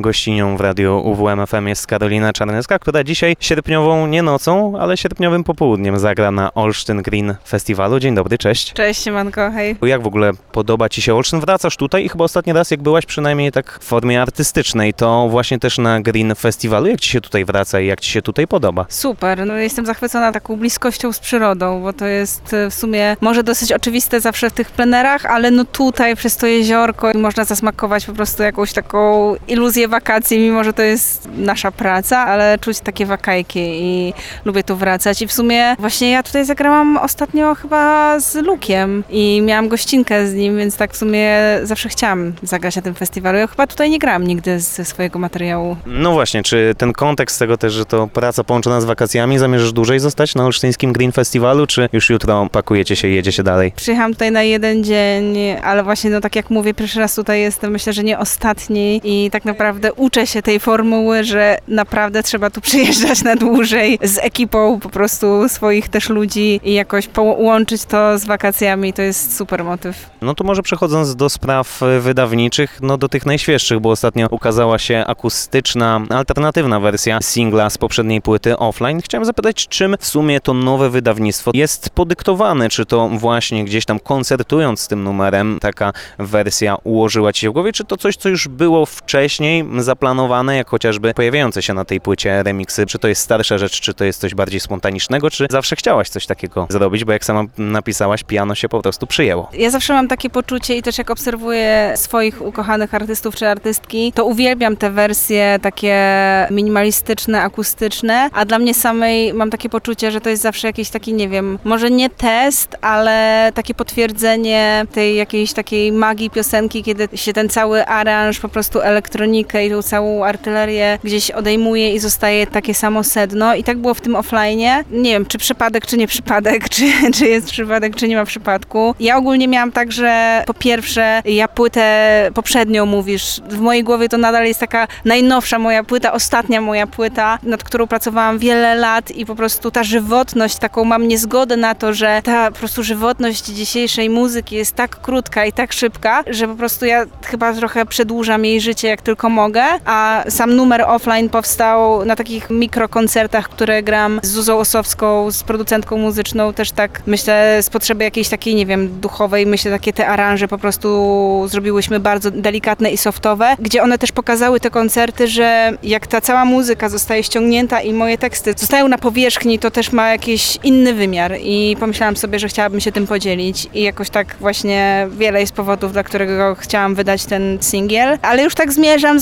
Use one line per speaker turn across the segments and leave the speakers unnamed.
gościnią w radiu UWM FM jest Karolina Czarnecka, która dzisiaj sierpniową nie nocą, ale sierpniowym popołudniem zagra na Olsztyn Green Festiwalu. Dzień dobry, cześć.
Cześć, siemanko, hej.
Jak w ogóle podoba Ci się Olsztyn? Wracasz tutaj i chyba ostatni raz, jak byłaś przynajmniej tak w formie artystycznej, to właśnie też na Green Festiwalu. Jak Ci się tutaj wraca i jak Ci się tutaj podoba?
Super, no jestem zachwycona taką bliskością z przyrodą, bo to jest w sumie może dosyć oczywiste zawsze w tych plenerach, ale no tutaj przez to jeziorko można zasmakować po prostu jakąś taką iluzję wakacji, mimo że to jest nasza praca, ale czuć takie wakajki i lubię tu wracać. I w sumie właśnie ja tutaj zagrałam ostatnio chyba z Lukiem i miałam gościnkę z nim, więc tak w sumie zawsze chciałam zagrać na tym festiwalu. Ja chyba tutaj nie grałam nigdy ze swojego materiału.
No właśnie, czy ten kontekst tego też, że to praca połączona z wakacjami, zamierzasz dłużej zostać na Olsztyńskim Green Festiwalu, czy już jutro pakujecie się i jedziecie dalej?
Przyjechałam tutaj na jeden dzień, ale właśnie no tak jak mówię, pierwszy raz tutaj jestem, myślę, że nie ostatni i tak naprawdę uczę się tej formuły, że naprawdę trzeba tu przyjeżdżać na dłużej z ekipą po prostu swoich też ludzi i jakoś połączyć to z wakacjami, to jest super motyw.
No to może przechodząc do spraw wydawniczych, no do tych najświeższych, bo ostatnio ukazała się akustyczna, alternatywna wersja singla z poprzedniej płyty Offline. Chciałem zapytać, czym w sumie to nowe wydawnictwo jest podyktowane? Czy to właśnie gdzieś tam koncertując z tym numerem taka wersja ułożyła Ci się w głowie, czy to coś, co już było wcześniej zaplanowane, jak chociażby pojawiające się na tej płycie remiksy? Czy to jest starsza rzecz, czy to jest coś bardziej spontanicznego, czy zawsze chciałaś coś takiego zrobić, bo jak sama napisałaś, piano się po prostu przyjęło?
Ja zawsze mam takie poczucie i też jak obserwuję swoich ukochanych artystów czy artystki, to uwielbiam te wersje takie minimalistyczne, akustyczne, a dla mnie samej mam takie poczucie, że to jest zawsze jakiś taki, nie wiem, może nie test, ale takie potwierdzenie tej jakiejś takiej magii piosenki, kiedy się ten cały aranż, po prostu elektronikę i tą całą artylerię gdzieś odejmuje i zostaje takie samo sedno. I tak było w tym offline'ie. Nie wiem, czy przypadek, czy nie przypadek, czy jest przypadek, czy nie ma przypadku. Ja ogólnie miałam tak, że po pierwsze, ja płytę poprzednią mówisz, w mojej głowie to nadal jest taka najnowsza moja płyta, ostatnia moja płyta, nad którą pracowałam wiele lat i po prostu ta żywotność, taką mam niezgodę na to, że ta po prostu żywotność dzisiejszej muzyki jest tak krótka i tak szybka, że po prostu ja chyba trochę przedłużam jej życie jak tylko mogę, a sam numer Offline powstał na takich mikrokoncertach, które gram z Zuzą Osowską, z producentką muzyczną, też tak myślę z potrzeby jakiejś takiej, nie wiem, duchowej, myślę takie te aranże po prostu zrobiłyśmy bardzo delikatne i softowe, gdzie one też pokazały te koncerty, że jak ta cała muzyka zostaje ściągnięta i moje teksty zostają na powierzchni, to też ma jakiś inny wymiar i pomyślałam sobie, że chciałabym się tym podzielić i jakoś tak właśnie wiele jest powodów, dla którego chciałam wydać ten singiel, ale już tak zmierzam,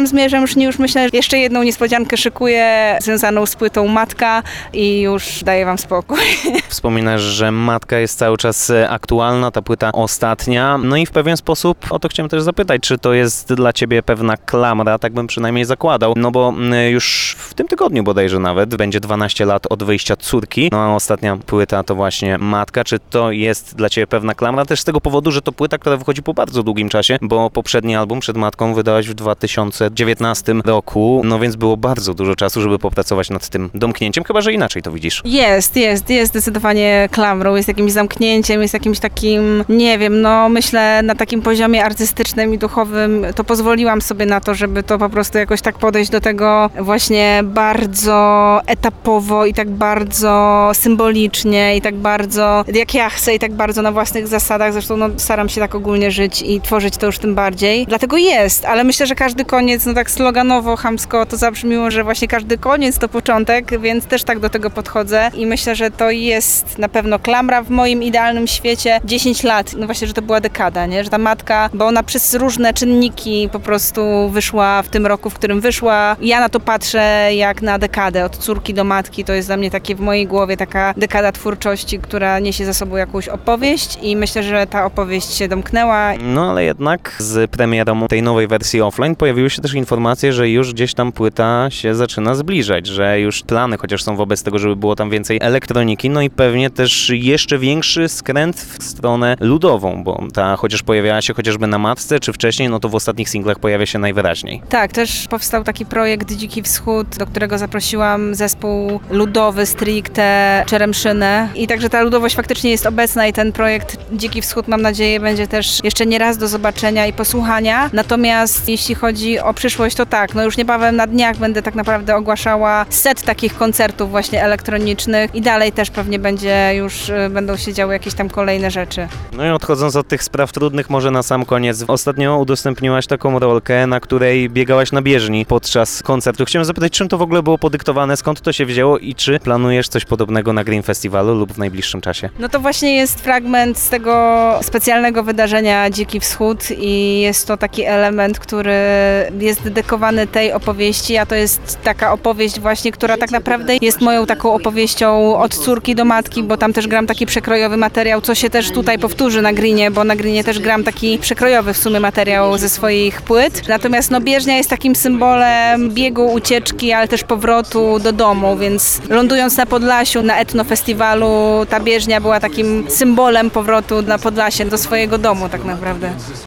już myślę, że jeszcze jedną niespodziankę szykuję związaną z płytą Matka i już daję wam spokój.
Wspominasz, że Matka jest cały czas aktualna, ta płyta ostatnia, no i w pewien sposób o to chciałem też zapytać, czy to jest dla Ciebie pewna klamra, tak bym przynajmniej zakładał, no bo już w tym tygodniu bodajże nawet będzie 12 lat od wyjścia córki, no a ostatnia płyta to właśnie Matka. Czy to jest dla Ciebie pewna klamra? Też z tego powodu, że to płyta, która wychodzi po bardzo długim czasie, bo poprzedni album przed Matką wydałaś w 2019 roku, no więc było bardzo dużo czasu, żeby popracować nad tym domknięciem, chyba że inaczej to widzisz.
Jest zdecydowanie klamrą, jest jakimś zamknięciem, jest jakimś takim, nie wiem, no myślę na takim poziomie artystycznym i duchowym, to pozwoliłam sobie na to, żeby to po prostu jakoś tak podejść do tego właśnie bardzo etapowo i tak bardzo symbolicznie i tak bardzo jak ja chcę i tak bardzo na własnych zasadach, zresztą no, staram się tak ogólnie żyć i tworzyć to już tym bardziej. Dlatego jest, ale myślę, że każdy koniec, no tak sloganowo, chamsko to zabrzmiło, że właśnie każdy koniec to początek, więc też tak do tego podchodzę i myślę, że to jest na pewno klamra w moim idealnym świecie. 10 lat, no właśnie, że to była dekada, nie? Że ta Matka, bo ona przez różne czynniki po prostu wyszła w tym roku, w którym wyszła. Ja na to patrzę jak na dekadę, od córki do matki, to jest dla mnie takie w mojej głowie taka dekada twórczości, która niesie za sobą jakąś opowieść i myślę, że ta opowieść się domknęła.
No ale jednak z premierą tej nowej wersji Offline pojawiły się też informacje, że już gdzieś tam płyta się zaczyna zbliżać, że już plany chociaż są wobec tego, żeby było tam więcej elektroniki, no i pewnie też jeszcze większy skręt w stronę ludową, bo ta chociaż pojawiała się chociażby na Matce, czy wcześniej, no to w ostatnich singlach pojawia się najwyraźniej.
Tak, też powstał taki projekt Dziki Wschód, do którego zaprosiłam zespół ludowy stricte Czeremszynę i także ta ludowość faktycznie jest obecna i ten projekt Dziki Wschód, mam nadzieję, będzie też jeszcze nie raz do zobaczenia i posłuchania. Natomiast jeśli chodzi o przyszłość, to tak, no już niebawem na dniach będę tak naprawdę ogłaszała set takich koncertów właśnie elektronicznych i dalej też pewnie będą się działy jakieś tam kolejne rzeczy.
No i odchodząc od tych spraw trudnych, może na sam koniec. Ostatnio udostępniłaś taką rolkę, na której biegałaś na bieżni podczas koncertu. Chciałem zapytać, czym to w ogóle było podyktowane, skąd to się wzięło i czy planujesz coś podobnego na Green Festiwalu lub w najbliższym czasie?
No to właśnie jest fragment z tego specjalnego wydarzenia Dziki Wschód i jest to taki element, który jest dedykowany tej opowieści, a to jest taka opowieść właśnie, która tak naprawdę jest moją taką opowieścią od córki do matki, bo tam też gram taki przekrojowy materiał, co się też tutaj powtórzy na Greenie, bo na Greenie też gram taki przekrojowy w sumie materiał ze swoich płyt. Natomiast no bieżnia jest takim symbolem biegu, ucieczki, ale też powrotu do domu, więc lądując na Podlasiu, na etnofestiwalu, ta bieżnia była takim symbolem powrotu na Podlasie, do swojego domu tak naprawdę.